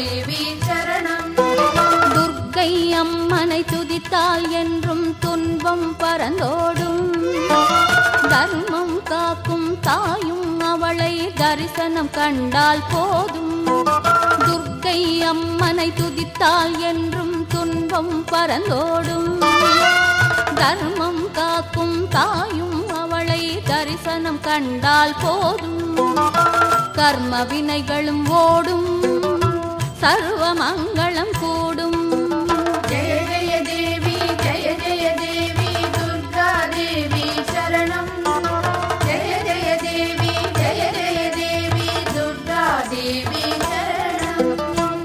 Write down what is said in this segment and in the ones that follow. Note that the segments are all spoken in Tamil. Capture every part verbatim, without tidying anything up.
தேவி சரணம். துர்க்கை அம்மனை துதித்தால் என்றும் துன்பம் பறந்தோடும். தர்மம் காக்கும் தாயும் அவளை தரிசனம் கண்டால் போதும். துர்க்கை அம்மனை துதித்தால் என்றும் துன்பம் பறந்தோடும். தர்மம் காக்கும் தாயும் அவளை தரிசனம் கண்டால் போதும். கர்ம வினைகளும் ஓடும், சர்வ மங்களம் கூடும். ஜெய ஜெய தேவி ஜெய ஜெய தேவி துர்கா தேவி சரணம். ஜெய ஜெய தேவி ஜெய ஜெய தேவி துர்கா தேவி சரணம்.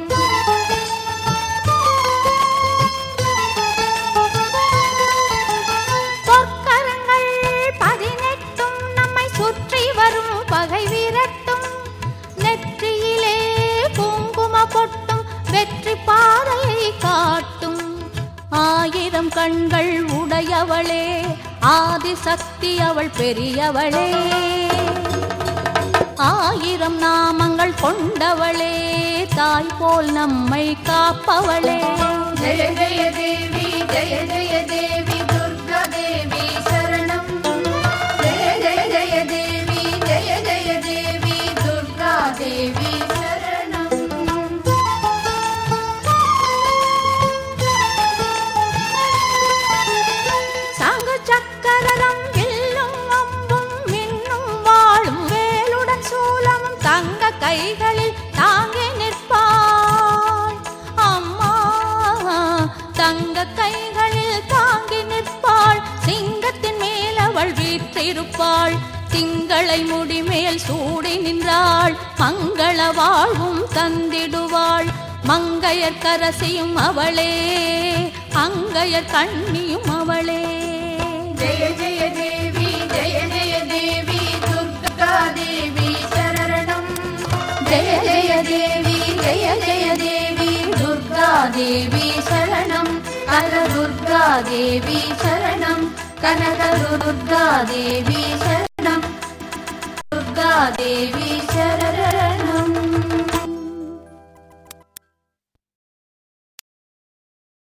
பொற்கரங்கள் பதினெட்டும் நம்மை சுற்றி வரும் பகை விரட்டும். நெற்றியிலே குங்கும பொட்டும் வெற்றி பாதையை காட்டும். ஆயிரம் கண்கள் உடையவளே, ஆதிசக்தி அவள் பெரியவளே. ஆயிரம் நாமங்கள் கொண்டவளே, தாய் போல் நம்மை காப்பவளே. ஜெய ஜெய தேவி ஜெய ஜெய தேவி துர்கா தேவி சரணம். ஜெய ஜெய ஜெய தேவி ஜெய ஜெய தேவி துர்கா தேவி சரணம். சங்கு சக்கரம் வில்லும் அம்பும் மின்னும் வாழும் வேலுடன் சூலமும் தங்க கைகளில் தாங்கி நிற்பாள் அம்மா. தங்க கைகளில் தாங்கி நிற்பாள். சிங்கத்தின் மேல் அவள் வீற்றிருப்பாள். திங்களை முடிமேல் சூடி நின்றாள். மங்கள வாழ்வும் தந்திடுவாள். மங்கையர் கரசியும் அவளே, அங்கையர் கண்ணியும் அவளே. ஜெய ஜெய தேவி ஜெய ஜெய தேவி துர்கா தேவி சரணம். ஜெய ஜெய தேவி ஜெய ஜெய தேவி துர்கா தேவி சரணம். கனக துர்கா தேவி சரணம். கனக துர்கா தேவி சரணம். துர்கா தேவி சரணம்.